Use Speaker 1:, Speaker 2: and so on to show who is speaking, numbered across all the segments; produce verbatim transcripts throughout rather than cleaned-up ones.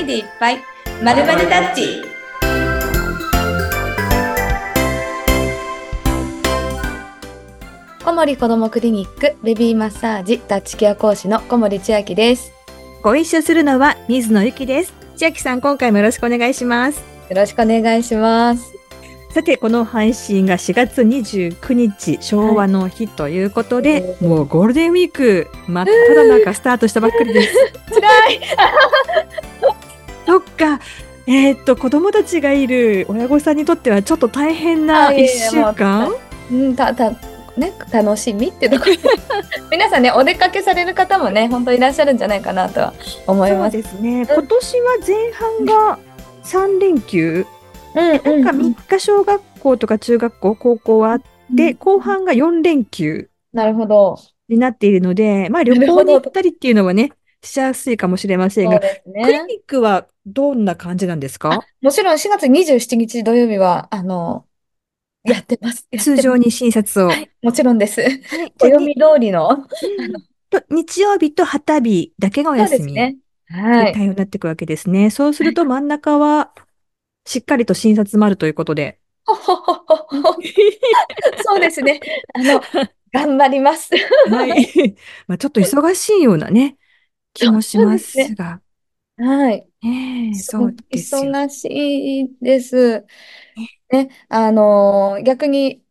Speaker 1: でいっぱいまるまるタッチ。小森子どもクリニックベビーマッサージタッチケア講師の小森千秋です。
Speaker 2: ご一緒するのは水野ゆきです。千秋さん、今回もよろしくお願いします。
Speaker 1: よろしくお願いします。
Speaker 2: さて、この配信がしがつにじゅうくにち昭和の日ということで、はい、もうゴールデンウィーク真っ只中スタートしたばっかりです。
Speaker 1: つらい
Speaker 2: そっか、えー、っと子供たちがいる親御さんにとってはちょっと大変ないっしゅうかん、
Speaker 1: うん、たたね、楽しみってところ皆さんね、お出かけされる方もね本当いらっしゃるんじゃないかなとは思います。
Speaker 2: そうですね、今年は前半がさんれんきゅう、うん、なんかみっか小学校とか中学校高校はあって、うん、後半がよんれんきゅう
Speaker 1: なるほど
Speaker 2: になっているので、まあ旅行に行ったりっていうのはねしやすいかもしれませんが、ね、クリニックはどんな感じなんですか？
Speaker 1: もちろんしがつにじゅうしちにち土曜日はあのやってます。
Speaker 2: 通常に診察を。
Speaker 1: はい、もちろんです。はい、暦通りの。うん、
Speaker 2: 日曜日と旗日だけがお休み。
Speaker 1: ね。はい。
Speaker 2: 対応になっていくわけですね。そうすると真ん中はしっかりと診察もあるということで。
Speaker 1: そうですね。あの、頑張ります。
Speaker 2: はい。まあちょっと忙しいようなね、気もしますが。
Speaker 1: すね、はい。
Speaker 2: えー、そうですよ。
Speaker 1: 忙しいです。ね、あのー、逆に、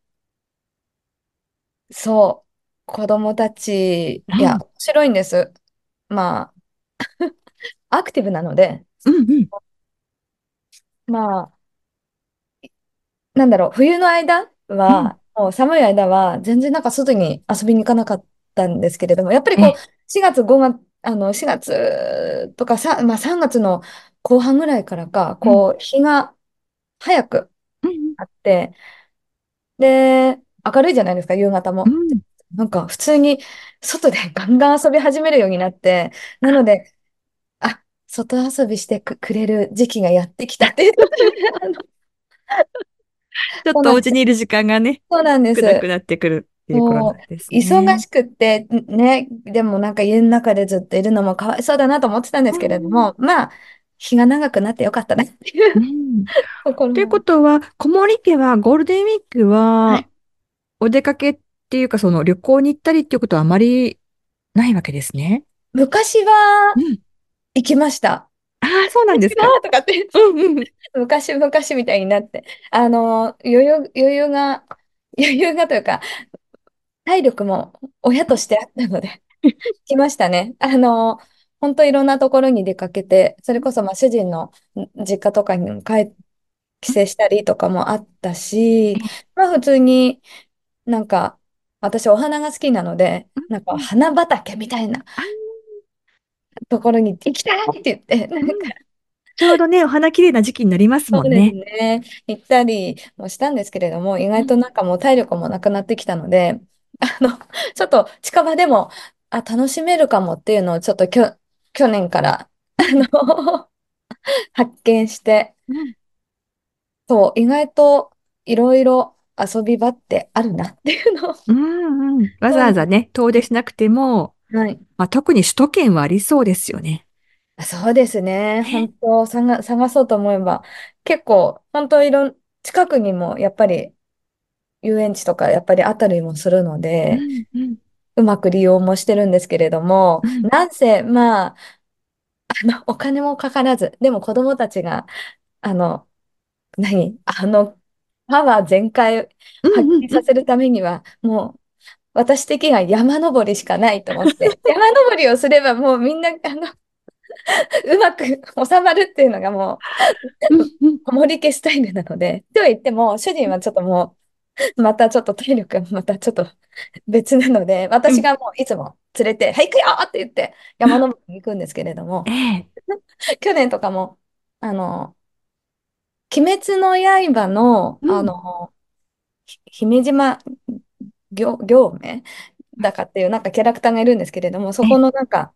Speaker 1: そう、子供たち、いや、面白いんです。まあ、アクティブなので、
Speaker 2: うんうん、
Speaker 1: まあ、なんだろう、冬の間は、うん、もう寒い間は、全然なんか外に遊びに行かなかったんですけれども、やっぱりこう、しがつ、ごがつ、あの、しがつとかさ、まあさんがつの後半ぐらいからか、こう、日が早くあって、で、明るいじゃないですか、夕方も。
Speaker 2: うん、
Speaker 1: なんか普通に外でガンガン遊び始めるようになって、なので、あ、外遊びしてく、くれる時期がやってきたっていうことで、あの、
Speaker 2: ちょっとお家にいる時間がね、
Speaker 1: そうなんです。
Speaker 2: 少なくなってくるっていう頃なんですね。
Speaker 1: 忙しくってね、でもなんか家の中でずっといるのもかわいそうだなと思ってたんですけれども、うん、まあ、日が長くなってよかったねっていう、うん、ところ。
Speaker 2: ということは、小森家はゴールデンウィークは、お出かけっていうか、その旅行に行ったりっていうことはあまりないわけですね。
Speaker 1: 昔は行きました。
Speaker 2: うん、ああ、そうなんですか。
Speaker 1: とかって、うんうん、昔々みたいになって、あの、余裕、余裕が、余裕がというか、体力も親としてあったので、来ましたね。あの、本当いろんなところに出かけて、それこそまあ主人の実家とかにも帰、帰省したりとかもあったし、まあ普通になんか、私お花が好きなので、なんか花畑みたいなところに行きたいって言って、なんか、
Speaker 2: ちょうどね、お花綺麗な時期になりますもんね。
Speaker 1: そうですね。行ったりもしたんですけれども、意外となんかもう体力もなくなってきたので、あの、ちょっと近場でも、あ、楽しめるかもっていうのをちょっときょ、去年から、あの、発見して、
Speaker 2: うん、
Speaker 1: そう、意外といろいろ遊び場ってあるなっていうのを。
Speaker 2: うんうん、わざわざね、遠出しなくても、
Speaker 1: はい。
Speaker 2: まあ、特に首都圏はありそうですよね。
Speaker 1: そうですね。
Speaker 2: ね、
Speaker 1: 本当探、探そうと思えば、結構、本当いろん、近くにもやっぱり遊園地とかやっぱりあったりもするので、
Speaker 2: うんうん、
Speaker 1: うまく利用もしてるんですけれども、
Speaker 2: うん、
Speaker 1: なんせ、まあ、あの、お金もかからず、でも子供たちが、あの、何あの、パワー全開発
Speaker 2: うんうんうん、
Speaker 1: 揮させるためには、もう、私的には山登りしかないと思って、山登りをすればもうみんな、あの、うまく収まるっていうのがもう、
Speaker 2: うんうん、
Speaker 1: 小森家スタイルなので、とは言っても、主人はちょっともう、またちょっと体力がまたちょっと別なので、
Speaker 2: うん、
Speaker 1: 私がもういつも連れて、はい、行くよって言って山登りに行くんですけれども、
Speaker 2: ええ、
Speaker 1: 去年とかも、あの、鬼滅の刃の、あ
Speaker 2: うん、
Speaker 1: の、ひ姫島行、行目だかっていうなんかキャラクターがいるんですけれども、そ
Speaker 2: ええ、
Speaker 1: このなんか、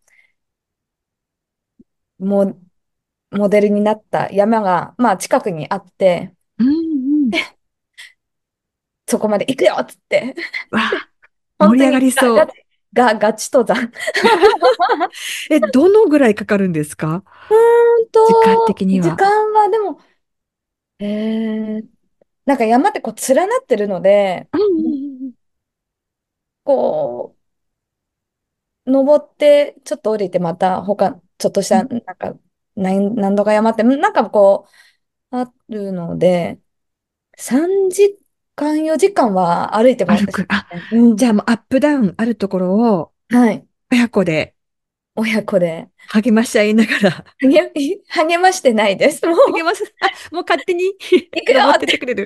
Speaker 1: モ、モデルになった山が、まあ近くにあって、
Speaker 2: うんうん、
Speaker 1: そこまで行くよっつって、
Speaker 2: わあ、
Speaker 1: 本当
Speaker 2: 盛り上が
Speaker 1: にガ、ガチ、
Speaker 2: りそう。
Speaker 1: ガ、ガチ登山。
Speaker 2: え、どのぐらいかかるんですか？ 時間
Speaker 1: 当、時
Speaker 2: 的には。
Speaker 1: 間はでも、えー、なんか山ってこう連なってるので、
Speaker 2: うんうんうん。
Speaker 1: こう、登ってちょっと降りてまた他、ちょっとした、なんか、何、何度か山って、なんかこう、あるので、さんじかん、よじかんは歩いて回ってし
Speaker 2: 歩く。あ、
Speaker 1: まうね。うん。
Speaker 2: じゃあもうアップダウンあるところを
Speaker 1: はい。
Speaker 2: 親子で
Speaker 1: 親子で。
Speaker 2: 励まし合いながら、
Speaker 1: 励、励ましてないです。もう、
Speaker 2: 励ます。あ、もう勝手に
Speaker 1: 行くよ
Speaker 2: 登っ
Speaker 1: って。
Speaker 2: てってくれる。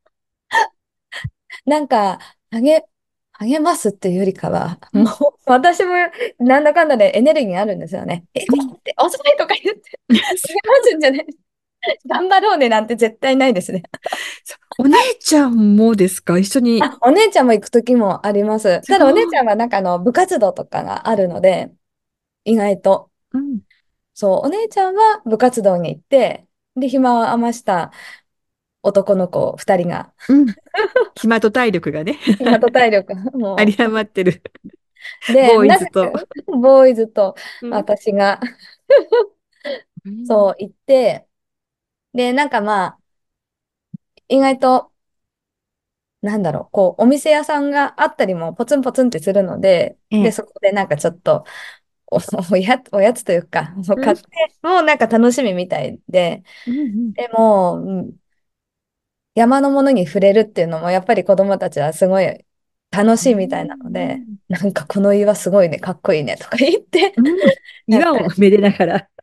Speaker 1: なんか、励、励ますっていうよりかは、もう、
Speaker 2: うん
Speaker 1: 私もなんだかんだでエネルギーあるんですよね。行
Speaker 2: うん。
Speaker 1: こうって、遅いとか言って、励ますんじゃない。頑張ろうねなんて絶対ないですね。
Speaker 2: そうお姉ちゃんもですか一緒に？
Speaker 1: あ、お姉ちゃんも行く時もあります。
Speaker 2: すご
Speaker 1: ただお姉ちゃ
Speaker 2: い。
Speaker 1: んはなんかあの部活動とかがあるので、意外と。
Speaker 2: うん。
Speaker 1: そう、お姉ちゃんは部活動に行って、で、暇を余した男の子ふたりが、
Speaker 2: うん。暇と体力がね、
Speaker 1: 暇と体力、
Speaker 2: 有り
Speaker 1: も
Speaker 2: 余ってる
Speaker 1: う。で、
Speaker 2: ボーイ
Speaker 1: なぜか、
Speaker 2: ズと。
Speaker 1: ボーイズと
Speaker 2: うん。
Speaker 1: 私が、
Speaker 2: うん。
Speaker 1: そう、行って、で、なんかまあ、意外と、なんだろう、こう、お店屋さんがあったりもポツンポツンってするので、で、
Speaker 2: ええ。
Speaker 1: そこでなんかちょっと、お、おや、おやつというか、もう
Speaker 2: うん。
Speaker 1: 買って、もうなんか楽しみみたいで、
Speaker 2: うんうん。
Speaker 1: でも、うん山のものに触れるっていうのも、やっぱり子供たちはすごい楽
Speaker 2: う
Speaker 1: しいみたいなので、
Speaker 2: ん。
Speaker 1: なんかこの岩すごいね、かっこいいねとか言って
Speaker 2: うん。
Speaker 1: やったり。
Speaker 2: 岩をめでながら。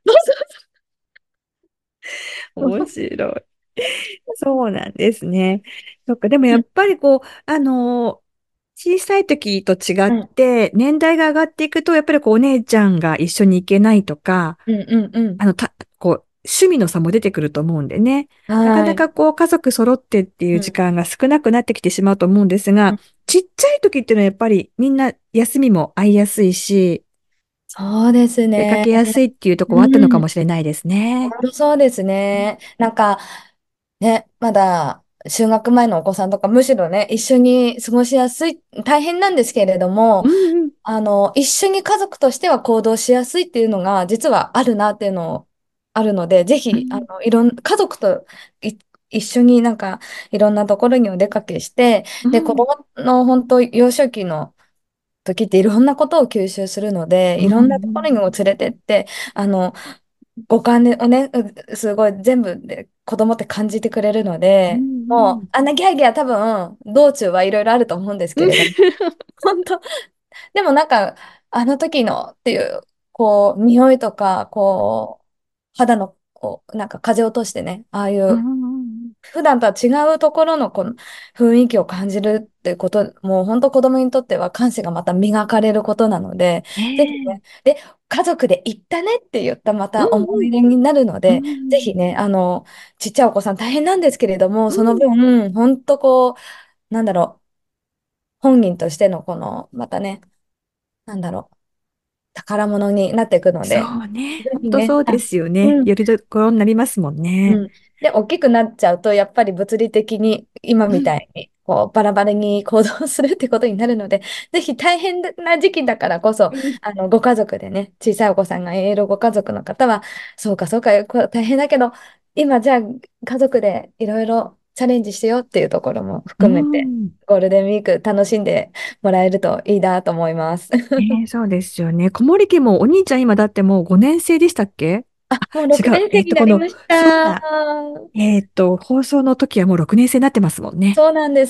Speaker 1: そう
Speaker 2: 面
Speaker 1: そう
Speaker 2: 白い。そうなんですね。そっか、でもやっぱりこう、あのー小さい時と違っ
Speaker 1: うん
Speaker 2: て、年代が上がっていくと、やっぱりこう、お姉ちゃんが一緒に行けないとか、
Speaker 1: うんうんうん。
Speaker 2: あの、た、こう、趣味の差も出てくると思うんでね。なか
Speaker 1: はい。
Speaker 2: なかこう、家族揃ってっていう
Speaker 1: うん
Speaker 2: 時間が少なくなってきてしまうと思うんですが、
Speaker 1: うん
Speaker 2: ちっちゃい時っていうのはやっぱりみんな休みも合いやすいし、
Speaker 1: そうです
Speaker 2: 出か
Speaker 1: ね。
Speaker 2: けやすいっていうところはあったのか
Speaker 1: うん。
Speaker 2: もしれないですね。
Speaker 1: 本当そうですね。なんか、ね、まだ就学前のお子さんとか、むしろね、一緒に過ごしやすい、大変なんですけれども、
Speaker 2: うんうん。
Speaker 1: あの、一緒に家族としては行動しやすいっていうのが、実はあるなっていうのあるので、ぜひ、あ
Speaker 2: うん
Speaker 1: の、いろん、家族とい一緒になんか、いろんなところにお出かけして、で、子
Speaker 2: うん
Speaker 1: 供の本当、幼少期の時っていろんなことを吸収するので、
Speaker 2: うん
Speaker 1: いろんなところにも連れてって、あの、五感をね、うすごい全部で子供って感じてくれるの
Speaker 2: うん
Speaker 1: で、もう、
Speaker 2: うん。
Speaker 1: あんなギャーギャー多分、道中はいろいろあると思うんです
Speaker 2: うん。
Speaker 1: けれども、本当、でもなんか、あの時のっていう、こう、匂いとか、こう、肌の、こう、なんか風を通してね、ああい
Speaker 2: う
Speaker 1: う
Speaker 2: ん。
Speaker 1: 普段とは違うところのこの雰囲気を感じるっていうこと、もう本当子供にとっては感性がまた磨かれることなので、
Speaker 2: え
Speaker 1: ぜひね、
Speaker 2: え。
Speaker 1: で、家族で行ったねって言ったま
Speaker 2: うん
Speaker 1: た思
Speaker 2: うん。
Speaker 1: い出になるの
Speaker 2: う
Speaker 1: で、ぜ
Speaker 2: ん。
Speaker 1: ひね、あの、ちっちゃいお子さん大変なんですけれども、その
Speaker 2: うん。
Speaker 1: 分、本当こう、なんだろう、本人としてのこの、またね、なんだろう、宝物になっていくの
Speaker 2: そ
Speaker 1: で、
Speaker 2: うね。
Speaker 1: ぜひね、
Speaker 2: 本当そうで
Speaker 1: あ、
Speaker 2: すよね。
Speaker 1: うん、
Speaker 2: よりどころになりますもんね。
Speaker 1: うん。で、大きくなっちゃうと、やっぱり物理的に今
Speaker 2: うん。
Speaker 1: みたいに、こう、バラバラに行動するってことになるので、ぜひ大変な時期だからこそ、
Speaker 2: うん。
Speaker 1: あの、ご家族でね、小さいお子さんがいるご家族の方は、そうか、そうか、こう大変だけど、今じゃあ家族でいろいろチャレンジしてよっていうところも
Speaker 2: う
Speaker 1: 含めて、
Speaker 2: ん。
Speaker 1: ゴールデンウィーク楽しんでもらえるといいなと思います。
Speaker 2: ねえ、そうですよね。小森家もお兄ちゃん今だってもうごねん生でしたっけ？
Speaker 1: あ、もう
Speaker 2: 違
Speaker 1: 6
Speaker 2: う。
Speaker 1: 年生に
Speaker 2: えっと、この、
Speaker 1: なりました。
Speaker 2: そうだ。えっと、放送の時はもうろくねん生になってますもんね。
Speaker 1: そうなんです。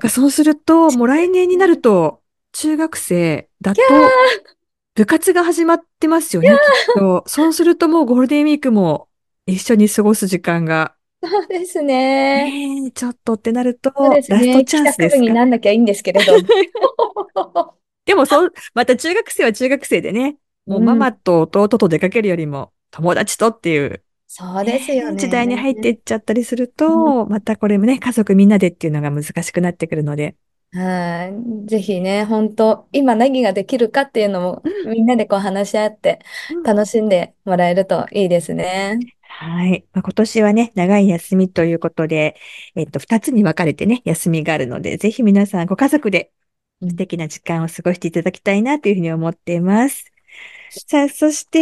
Speaker 2: そっか、そうすると、もう来年になると、中学生だ
Speaker 1: いや
Speaker 2: と、部活が始まってますよね、きっと。そうするともうゴールデンウィークも一緒に過ごす時間が、
Speaker 1: ー、そうですね。
Speaker 2: ねえ、ちょっとってなる
Speaker 1: そうで
Speaker 2: と、
Speaker 1: すね。
Speaker 2: ラストチャン
Speaker 1: 帰宅部に
Speaker 2: スですか？
Speaker 1: なんなきゃいいんですけれども。
Speaker 2: でもそう、また中学生は中学生でね、もうマ
Speaker 1: うん、
Speaker 2: マと弟と出かけるよりも友達とっていう、
Speaker 1: そうですよ
Speaker 2: ねえ、時代に
Speaker 1: ね。
Speaker 2: 入っていっちゃったりする
Speaker 1: うん、
Speaker 2: と、またこれもね、家族みんなでっていうのが難しくなってくるので。
Speaker 1: はい。ぜひね、本当今何ができるかっていうのも
Speaker 2: うん、
Speaker 1: みんなでこう話し合って
Speaker 2: うん。
Speaker 1: 楽しんでもらえるといいですね。
Speaker 2: はい。まあ、今年はね、長い休みということで、えっと、二つに分かれてね、休みがあるので、ぜひ皆さんご家族で
Speaker 1: うん
Speaker 2: 素敵な時間を過ごしていただきたいなというふうに思っています。さあ、そして、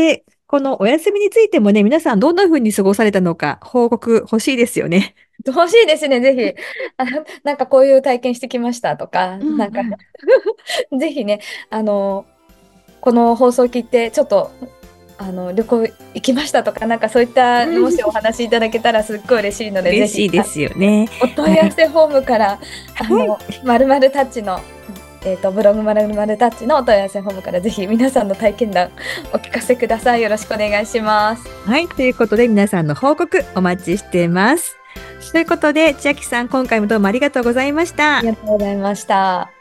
Speaker 2: このお休みについてもね、皆さんどんな風に過ごされたのか報告欲しいですよね。
Speaker 1: 欲しいですね、ぜひ。あ、なんかこういう体験してきましたとか、
Speaker 2: うん
Speaker 1: なんか
Speaker 2: うん。
Speaker 1: ぜひね、あの、この放送を聞いて、ちょっと、あの、旅行行きましたとか、なんかそういった、
Speaker 2: うん、
Speaker 1: もしお話しいただけたらすっごい嬉しいので、ぜひ、あ、
Speaker 2: 嬉しいですよね。
Speaker 1: お問い合わ
Speaker 2: はい。
Speaker 1: せフォームから、あ
Speaker 2: はい。
Speaker 1: の、まるまるタッチの、えっと、ブログまるまるタッチのお問い合わせフォームから、ぜひ皆さんの体験談お聞かせください。よろしくお願いします。
Speaker 2: はい。ということで、皆さんの報告お待ちしています。ということで、千秋さん、今回もどうもありがとうございました。
Speaker 1: ありがとうございました。